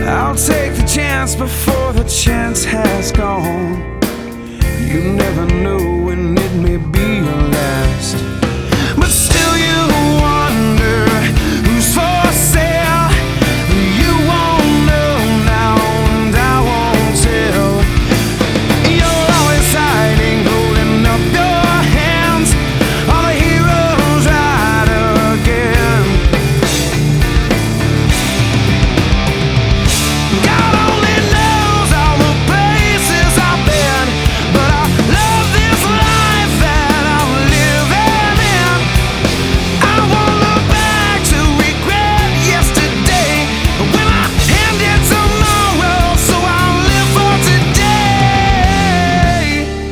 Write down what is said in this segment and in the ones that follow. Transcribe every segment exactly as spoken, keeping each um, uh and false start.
I'll take the chance before the chance has gone. You never know when it may be your last. But still you wonder who's for sale. You won't know now and I won't tell. You're always hiding, holding up your hands. All the heroes ride again. God only knows all the places I've been, but I love this life that I'm living in. I won't look back to regret yesterday when I ended tomorrow, so I'll live for today.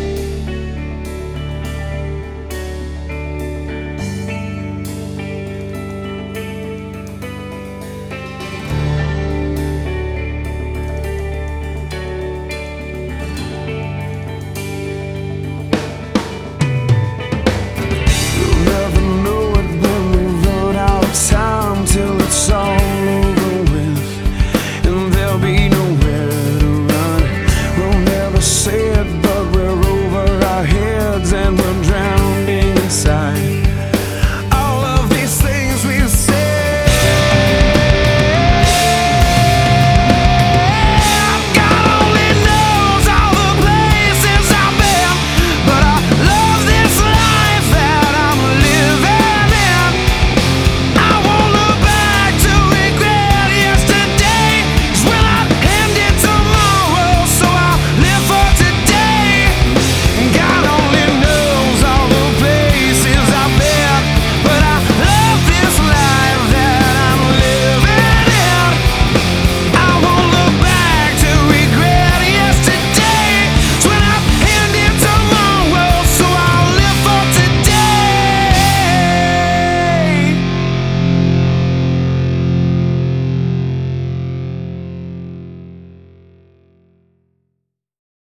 You'll never know it when we run out of time, till it's all over with, and there'll be no